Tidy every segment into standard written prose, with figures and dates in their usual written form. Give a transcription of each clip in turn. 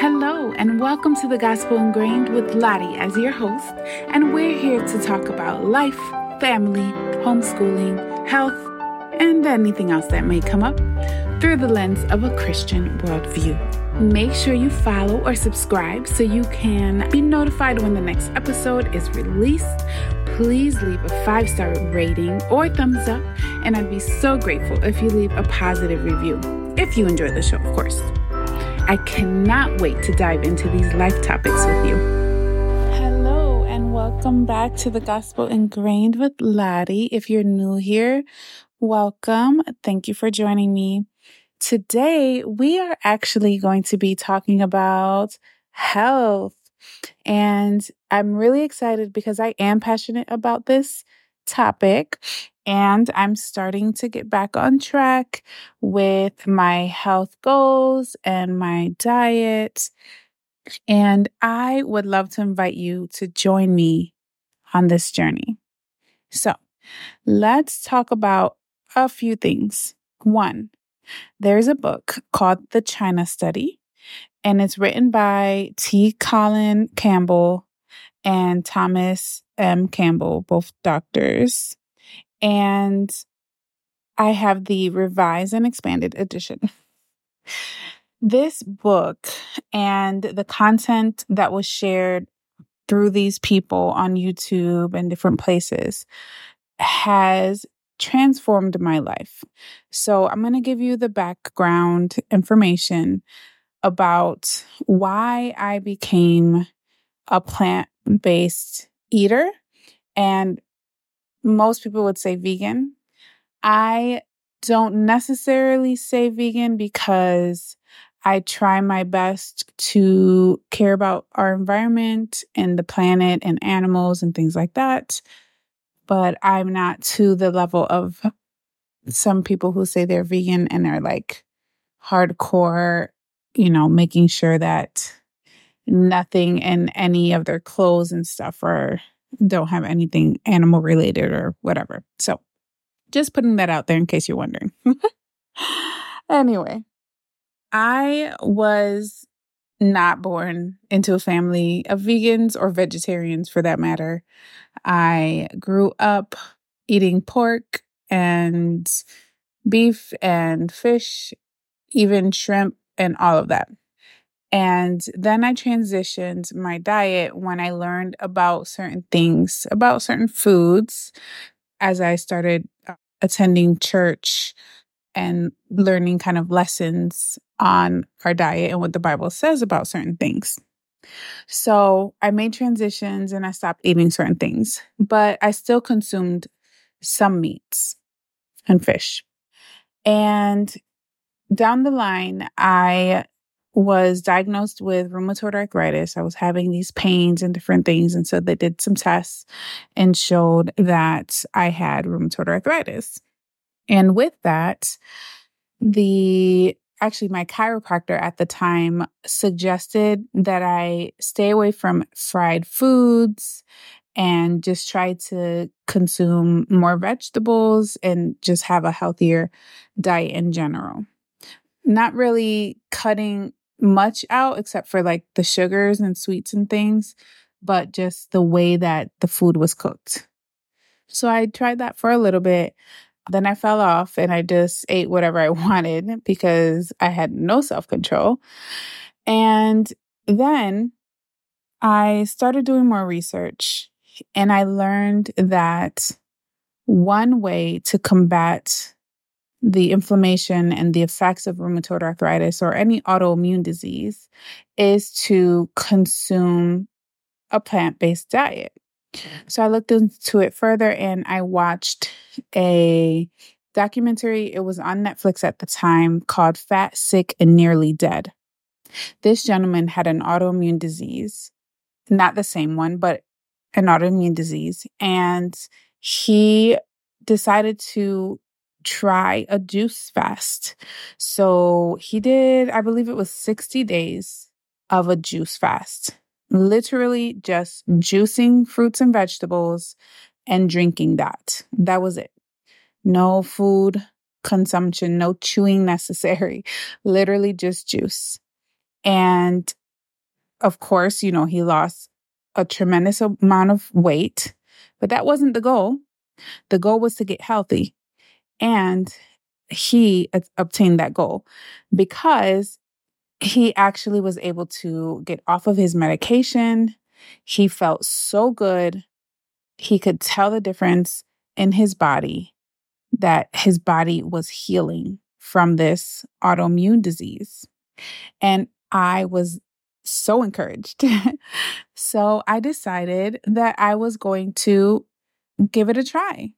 Hello, and welcome to the Gospel Ingrained with Lottie as your host, and we're here to talk about life, family, homeschooling, health, and anything else that may come up through the lens of a Christian worldview. Make sure you follow or subscribe so you can be notified when the next episode is released. Please leave a 5-star rating or thumbs up, and I'd be so grateful if you leave a positive review, if you enjoy the show, of course. I cannot wait to dive into these life topics with you. Hello, and welcome back to the Gospel Ingrained with Lottie. If you're new here, welcome. Thank you for joining me. Today, we are actually going to be talking about health. And I'm really excited because I am passionate about this topic. And I'm starting to get back on track with my health goals and my diet. And I would love to invite you to join me on this journey. So let's talk about a few things. One, there's a book called The China Study, and it's written by T. Colin Campbell and Thomas M. Campbell, both doctors. And I have the revised and expanded edition. This book and the content that was shared through these people on YouTube and different places has transformed my life. So I'm going to give you the background information about why I became a plant-based eater, and most people would say vegan. I don't necessarily say vegan because I try my best to care about our environment and the planet and animals and things like that. But I'm not to the level of some people who say they're vegan and are like hardcore, making sure that nothing in any of their clothes and stuff don't have anything animal related or whatever. So just putting that out there in case you're wondering. Anyway, I was not born into a family of vegans or vegetarians for that matter. I grew up eating pork and beef and fish, even shrimp and all of that. And then I transitioned my diet when I learned about certain things, about certain foods, as I started attending church and learning kind of lessons on our diet and what the Bible says about certain things. So I made transitions and I stopped eating certain things, but I still consumed some meats and fish. And down the line, I was diagnosed with rheumatoid arthritis. I was having these pains and different things. And so they did some tests and showed that I had rheumatoid arthritis. And with that, my chiropractor at the time suggested that I stay away from fried foods and just try to consume more vegetables and just have a healthier diet in general. Not really cutting much out except for like the sugars and sweets and things, but just the way that the food was cooked. So I tried that for a little bit. Then I fell off and I just ate whatever I wanted because I had no self-control. And then I started doing more research and I learned that one way to combat the inflammation and the effects of rheumatoid arthritis or any autoimmune disease is to consume a plant-based diet. So I looked into it further and I watched a documentary. It was on Netflix at the time called Fat, Sick, and Nearly Dead. This gentleman had an autoimmune disease, not the same one, but an autoimmune disease. And he decided to try a juice fast. So he did, I believe it was 60 days of a juice fast. Literally just juicing fruits and vegetables and drinking that. That was it. No food consumption, no chewing necessary. Literally just juice. And of course, he lost a tremendous amount of weight, but that wasn't the goal. The goal was to get healthy. And he obtained that goal because he actually was able to get off of his medication. He felt so good. He could tell the difference in his body, that his body was healing from this autoimmune disease. And I was so encouraged. So I decided that I was going to give it a try.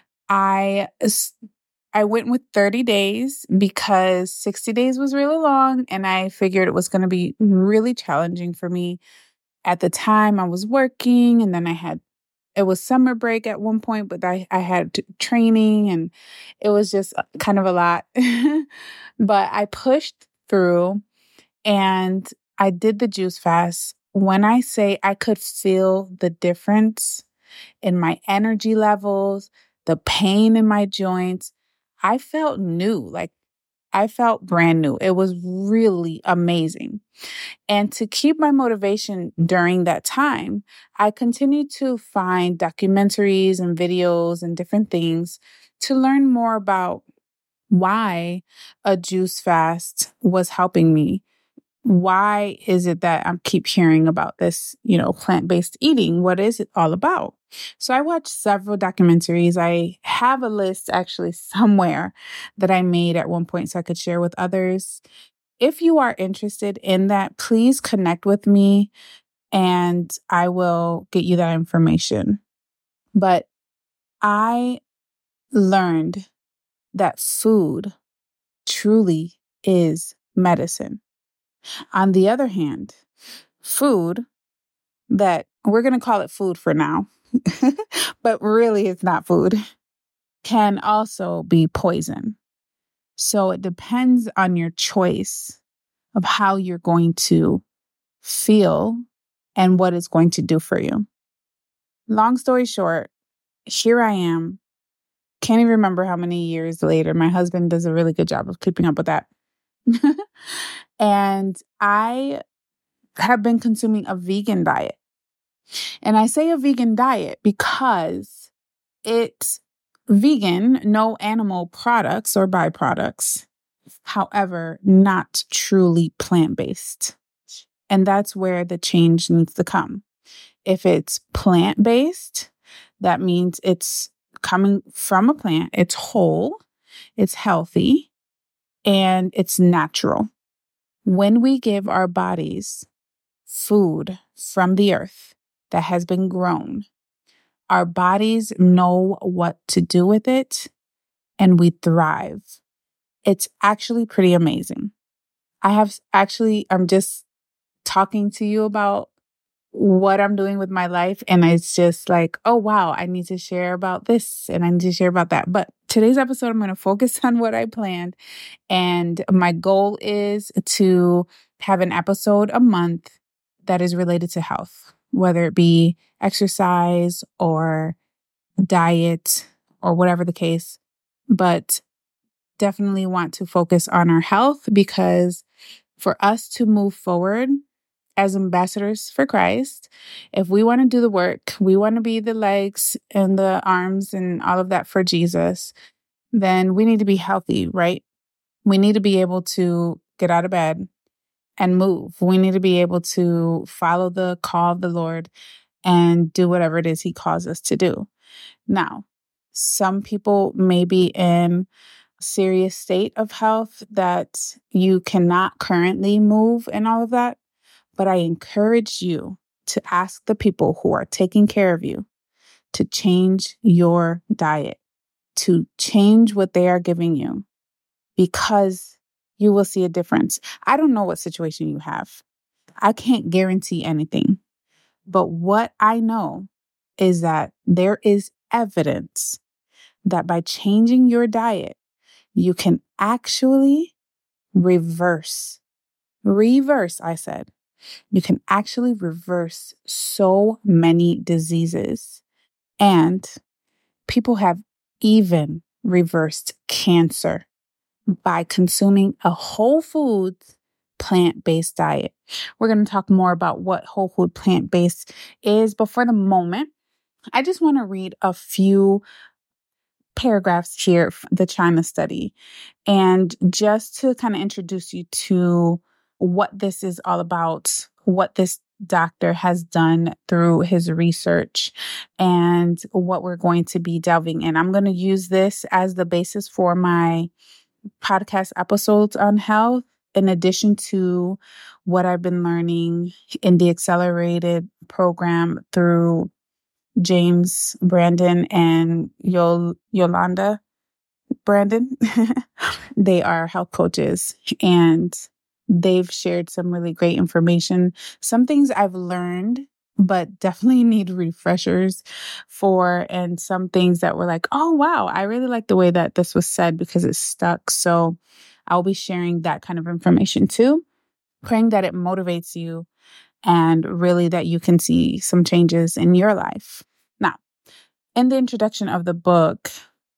I I went with 30 days because 60 days was really long, and I figured it was going to be really challenging for me. At the time I was working, and then it was summer break at one point, but I had training, and it was just kind of a lot. But I pushed through and I did the juice fast. When I say I could feel the difference in my energy levels, the pain in my joints, I felt new. Like I felt brand new. It was really amazing. And to keep my motivation during that time, I continued to find documentaries and videos and different things to learn more about why a juice fast was helping me. Why is it that I keep hearing about this, plant-based eating? What is it all about? So I watched several documentaries. I have a list actually somewhere that I made at one point so I could share with others. If you are interested in that, please connect with me and I will get you that information. But I learned that food truly is medicine. On the other hand, food that we're going to call it food for now, but really it's not food, can also be poison. So it depends on your choice of how you're going to feel and what it's going to do for you. Long story short, here I am. Can't even remember how many years later. My husband does a really good job of keeping up with that. And I have been consuming a vegan diet. And I say a vegan diet because it's vegan, no animal products or byproducts. However, not truly plant-based. And that's where the change needs to come. If it's plant-based, that means it's coming from a plant, it's whole, it's healthy, and it's natural. When we give our bodies food from the earth that has been grown, our bodies know what to do with it and we thrive. It's actually pretty amazing. I'm just talking to you about what I'm doing with my life. And it's just like, oh, wow, I need to share about this and I need to share about that. But today's episode, I'm going to focus on what I planned. And my goal is to have an episode a month that is related to health, whether it be exercise or diet or whatever the case. But definitely want to focus on our health because for us to move forward as ambassadors for Christ, if we want to do the work, we want to be the legs and the arms and all of that for Jesus, then we need to be healthy, right? We need to be able to get out of bed and move. We need to be able to follow the call of the Lord and do whatever it is He calls us to do. Now, some people may be in a serious state of health that you cannot currently move and all of that. But I encourage you to ask the people who are taking care of you to change your diet, to change what they are giving you, because you will see a difference. I don't know what situation you have. I can't guarantee anything. But what I know is that there is evidence that by changing your diet, you can actually reverse, I said. You can actually reverse so many diseases. And people have even reversed cancer by consuming a whole foods plant-based diet. We're going to talk more about what whole food plant-based is, but for the moment, I just want to read a few paragraphs here, the China study, and just to kind of introduce you to what this is all about, what this doctor has done through his research, and what we're going to be delving in. I'm going to use this as the basis for my podcast episodes on health, in addition to what I've been learning in the accelerated program through James Brandon and Yolanda Brandon. They are health coaches and they've shared some really great information. Some things I've learned, but definitely need refreshers for, and some things that were like, oh, wow, I really like the way that this was said because it stuck. So I'll be sharing that kind of information too, praying that it motivates you and really that you can see some changes in your life. Now, in the introduction of the book,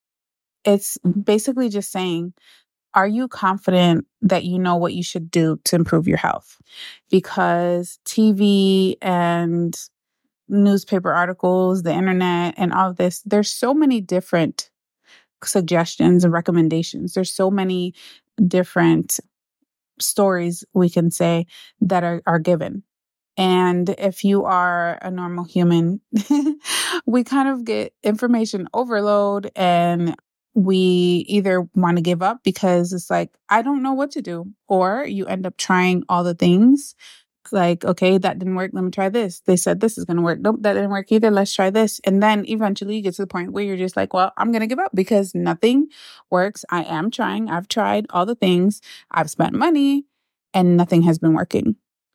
it's basically just saying, are you confident that you know what you should do to improve your health? Because TV and newspaper articles, the internet, and all of this, there's so many different suggestions and recommendations. There's so many different stories we can say that are given. And if you are a normal human, we kind of get information overload and we either want to give up because it's like, I don't know what to do. Or you end up trying all the things like, okay, that didn't work. Let me try this. They said this is going to work. Nope, that didn't work either. Let's try this. And then eventually you get to the point where you're just like, well, I'm going to give up because nothing works. I am trying. I've tried all the things. I've spent money and nothing has been working.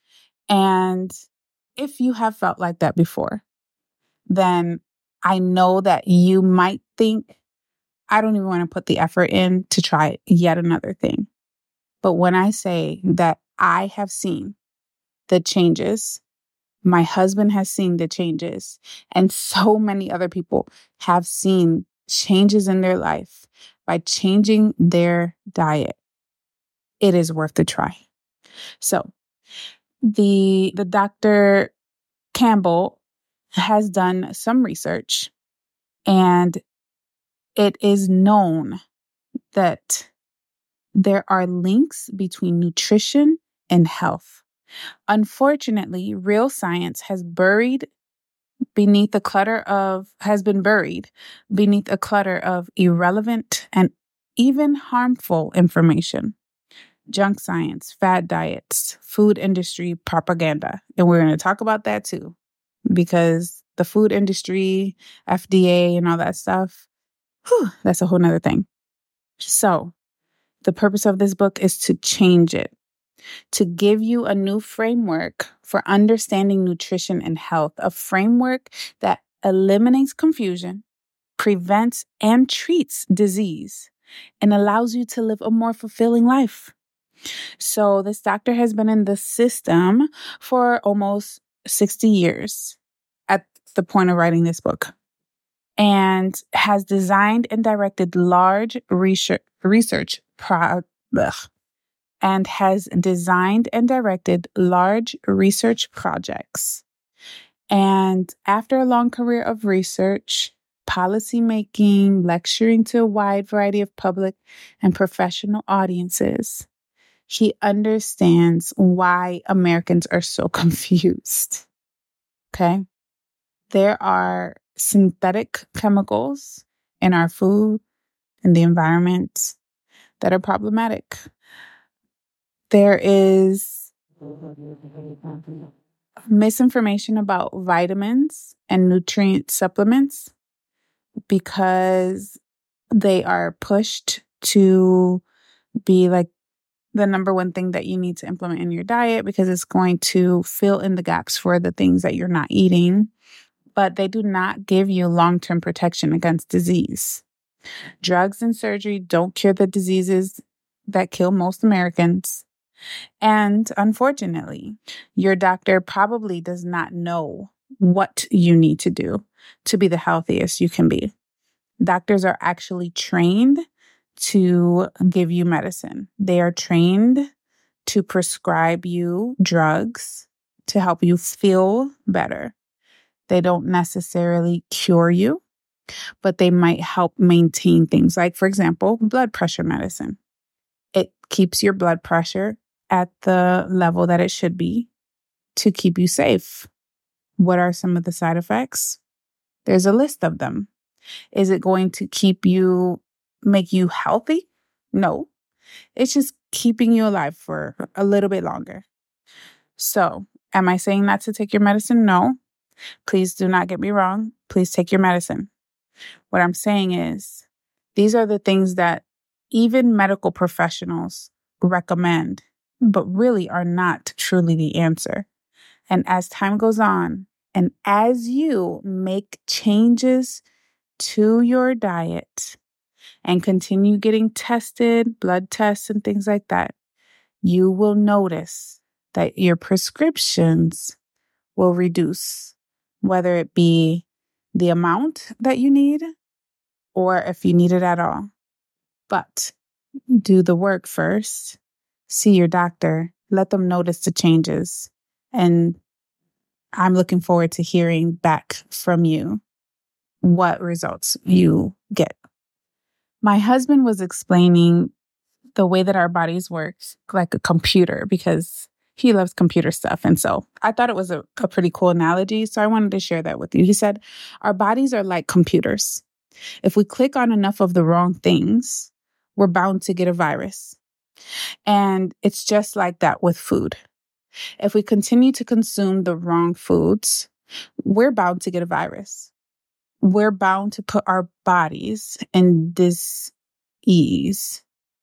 And if you have felt like that before, then I know that you might think, I don't even want to put the effort in to try yet another thing. But when I say that I have seen the changes, my husband has seen the changes, and so many other people have seen changes in their life by changing their diet, it is worth the try. So the Dr. Campbell has done some research, and it is known that there are links between nutrition and health. Unfortunately, real science has been buried beneath a clutter of irrelevant and even harmful information. Junk science, fad diets, food industry propaganda. And we're going to talk about that too, because the food industry, FDA and all that stuff, that's a whole nother thing. So the purpose of this book is to change it, to give you a new framework for understanding nutrition and health, a framework that eliminates confusion, prevents and treats disease, and allows you to live a more fulfilling life. So this doctor has been in the system for almost 60 years at the point of writing this book, and has designed and directed large research projects. And after a long career of research, policy making, lecturing to a wide variety of public and professional audiences, he understands why Americans are so confused. Okay? There are synthetic chemicals in our food and the environment that are problematic. There is misinformation about vitamins and nutrient supplements because they are pushed to be like the number one thing that you need to implement in your diet because it's going to fill in the gaps for the things that you're not eating. But they do not give you long-term protection against disease. Drugs and surgery don't cure the diseases that kill most Americans. And unfortunately, your doctor probably does not know what you need to do to be the healthiest you can be. Doctors are actually trained to give you medicine. They are trained to prescribe you drugs to help you feel better. They don't necessarily cure you, but they might help maintain things like, for example, blood pressure medicine. It keeps your blood pressure at the level that it should be to keep you safe. What are some of the side effects? There's a list of them. Is it going to make you healthy? No. It's just keeping you alive for a little bit longer. So, am I saying not to take your medicine? No. Please do not get me wrong. Please take your medicine. What I'm saying is, these are the things that even medical professionals recommend, but really are not truly the answer. And as time goes on, and as you make changes to your diet and continue getting tested, blood tests and things like that, you will notice that your prescriptions will reduce, whether it be the amount that you need or if you need it at all. But do the work first. See your doctor. Let them notice the changes. And I'm looking forward to hearing back from you what results you get. My husband was explaining the way that our bodies work like a computer because he loves computer stuff. And so I thought it was a pretty cool analogy. So I wanted to share that with you. He said, our bodies are like computers. If we click on enough of the wrong things, we're bound to get a virus. And it's just like that with food. If we continue to consume the wrong foods, we're bound to get a virus. We're bound to put our bodies in dis-ease.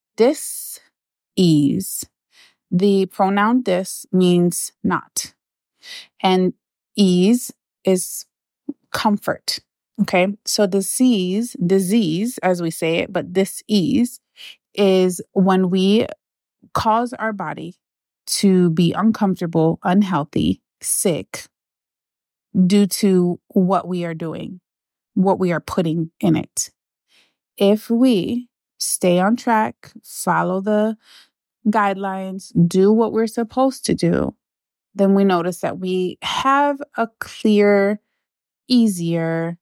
Dis-ease. The pronoun dis means not. And ease is comfort. Okay. So disease, as we say it, but dis-ease is when we cause our body to be uncomfortable, unhealthy, sick due to what we are doing, what we are putting in it. If we stay on track, follow the guidelines, do what we're supposed to do, then we notice that we have a clear, easier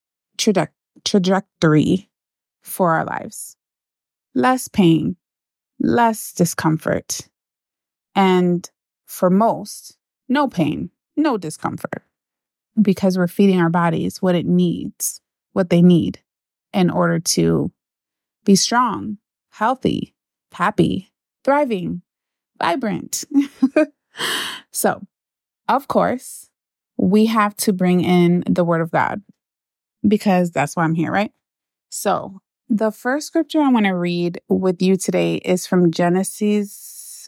trajectory for our lives. Less pain, less discomfort, and for most, no pain, no discomfort, because we're feeding our bodies what it needs, what they need in order to be strong, healthy, happy, thriving, vibrant. So, of course, we have to bring in the Word of God because that's why I'm here, right? So, the first scripture I want to read with you today is from Genesis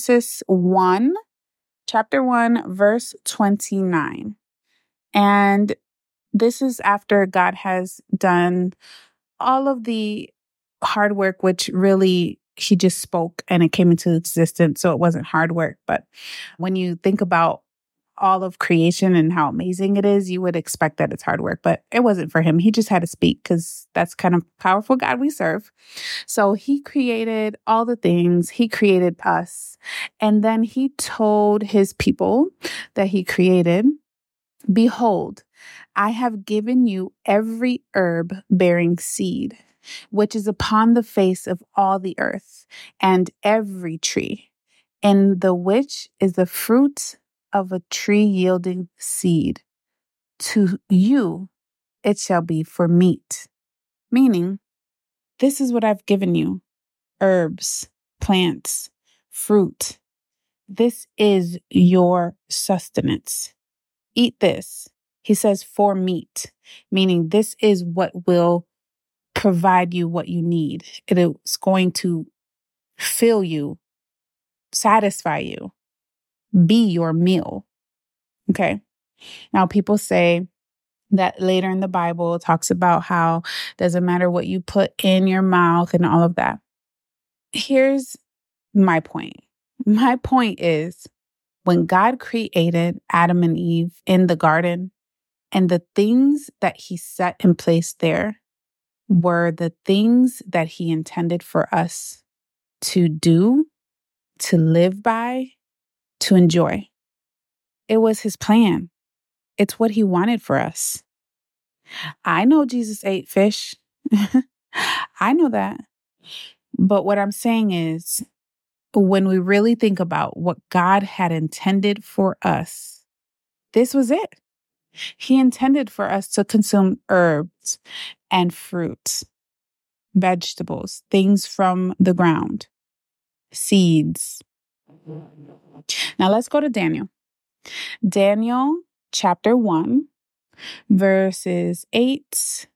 1, chapter 1, verse 29. And this is after God has done all of the hard work, which really he just spoke and it came into existence. So it wasn't hard work. But when you think about all of creation and how amazing it is, you would expect that it's hard work, but it wasn't for him. He just had to speak because that's kind of powerful God we serve. So he created all the things. He created us. And then he told his people that he created, behold, I have given you every herb bearing seed, which is upon the face of all the earth, and every tree, in the which is the fruit of a tree yielding seed. To you it shall be for meat. Meaning, this is what I've given you. Herbs, plants, fruit. This is your sustenance. Eat this. He says for meat, meaning this is what will provide you what you need. It is going to fill you, satisfy you, be your meal. Okay. Now, people say that later in the Bible it talks about how it doesn't matter what you put in your mouth and all of that. Here's my point. My point is when God created Adam and Eve in the garden, and the things that he set in place there were the things that he intended for us to do to live by, to enjoy. It was his plan. It's what he wanted for us. I know Jesus ate fish. I know that. But what I'm saying is, when we really think about what God had intended for us, this was it. He intended for us to consume herbs and fruits, vegetables, things from the ground, seeds. Now let's go to Daniel. Daniel chapter 1, verses 8,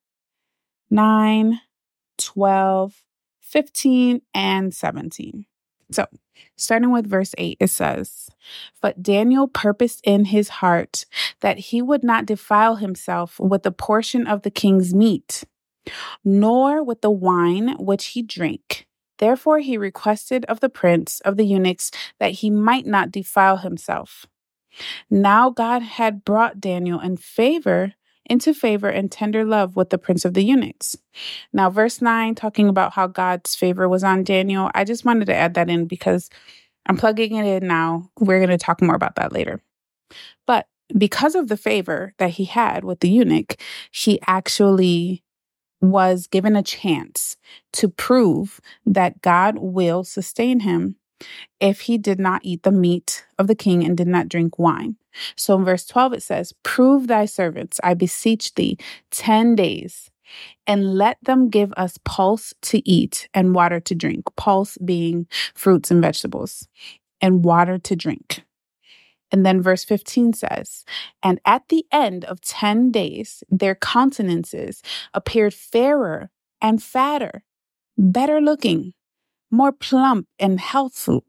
9, 12, 15, and 17. So, starting with verse 8, it says, "But Daniel purposed in his heart that he would not defile himself with a portion of the king's meat, nor with the wine which he drank. Therefore he requested of the prince of the eunuchs that he might not defile himself. Now God had brought Daniel into favor and tender love with the prince of the eunuchs." Now, verse 9, talking about how God's favor was on Daniel, I just wanted to add that in because I'm plugging it in now. We're going to talk more about that later. But because of the favor that he had with the eunuch, he actually was given a chance to prove that God will sustain him if he did not eat the meat of the king and did not drink wine. So in verse 12, it says, "Prove thy servants, I beseech thee, 10 days, and let them give us pulse to eat and water to drink." Pulse being fruits and vegetables, and water to drink. And then verse 15 says, "And at the end of 10 days, their countenances appeared fairer and fatter, better looking, more plump and healthful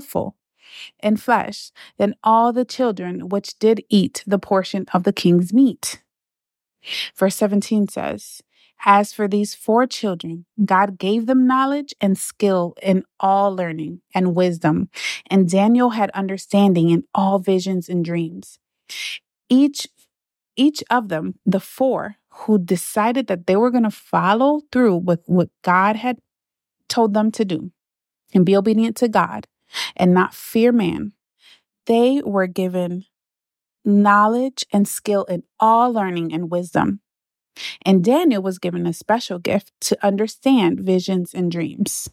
in flesh than all the children which did eat the portion of the king's meat." Verse 17 says, "As for these 4 children, God gave them knowledge and skill in all learning and wisdom, and Daniel had understanding in all visions and dreams." Each of them, the 4 who decided that they were going to follow through with what God had told them to do and be obedient to God and not fear man, they were given knowledge and skill in all learning and wisdom. And Daniel was given a special gift to understand visions and dreams.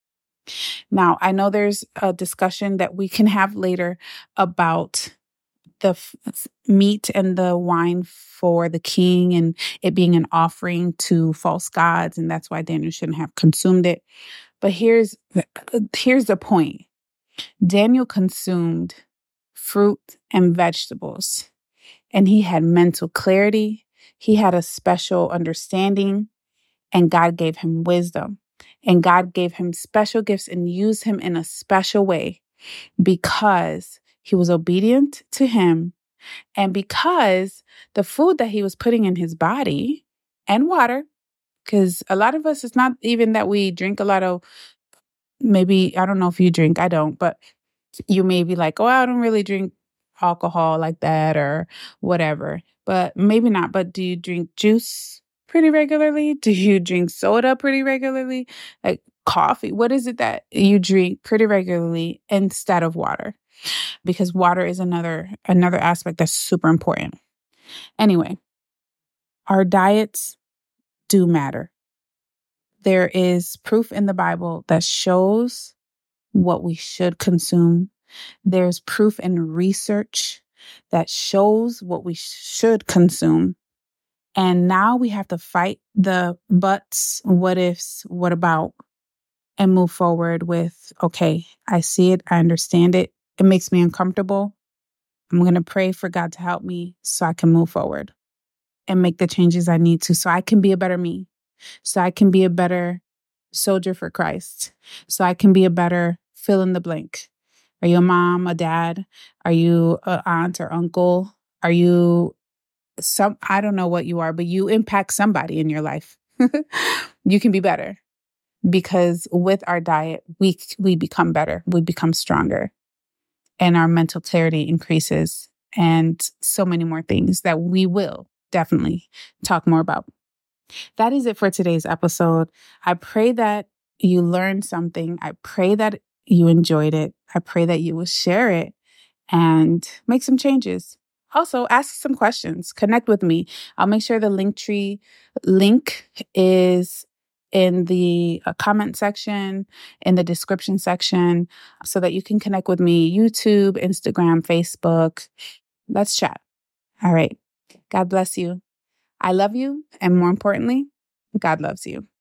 Now, I know there's a discussion that we can have later about the meat and the wine for the king and it being an offering to false gods, and that's why Daniel shouldn't have consumed it. But here's the point. Daniel consumed fruit and vegetables, and he had mental clarity. He had a special understanding, and God gave him wisdom, and God gave him special gifts and used him in a special way because he was obedient to him, and because the food that he was putting in his body and water, because a lot of us, it's not even that we drink a lot of, maybe, I don't know if you drink, I don't, but you may be like, "Oh, I don't really drink alcohol like that," or whatever, but maybe not. But do you drink juice pretty regularly? Do you drink soda pretty regularly? Like coffee? What is it that you drink pretty regularly instead of water? Because water is another aspect that's super important. Anyway, our diets do matter. There is proof in the Bible that shows what we should consume. There's proof in research that shows what we should consume. And now we have to fight the buts, what ifs, what about, and move forward with, okay, I see it, I understand it. It makes me uncomfortable. I'm going to pray for God to help me so I can move forward and make the changes I need to so I can be a better me, so I can be a better soldier for Christ, so I can be a better fill in the blank. Are you a mom, a dad? Are you an aunt or uncle? Are you I don't know what you are, but you impact somebody in your life. You can be better because with our diet, we become better. We become stronger and our mental clarity increases and so many more things that we will definitely talk more about. That is it for today's episode. I pray that you learned something. I pray that you enjoyed it. I pray that you will share it and make some changes. Also, ask some questions. Connect with me. I'll make sure the Linktree link is in the comment section, in the description section, so that you can connect with me. YouTube, Instagram, Facebook. Let's chat. All right. God bless you. I love you. And more importantly, God loves you.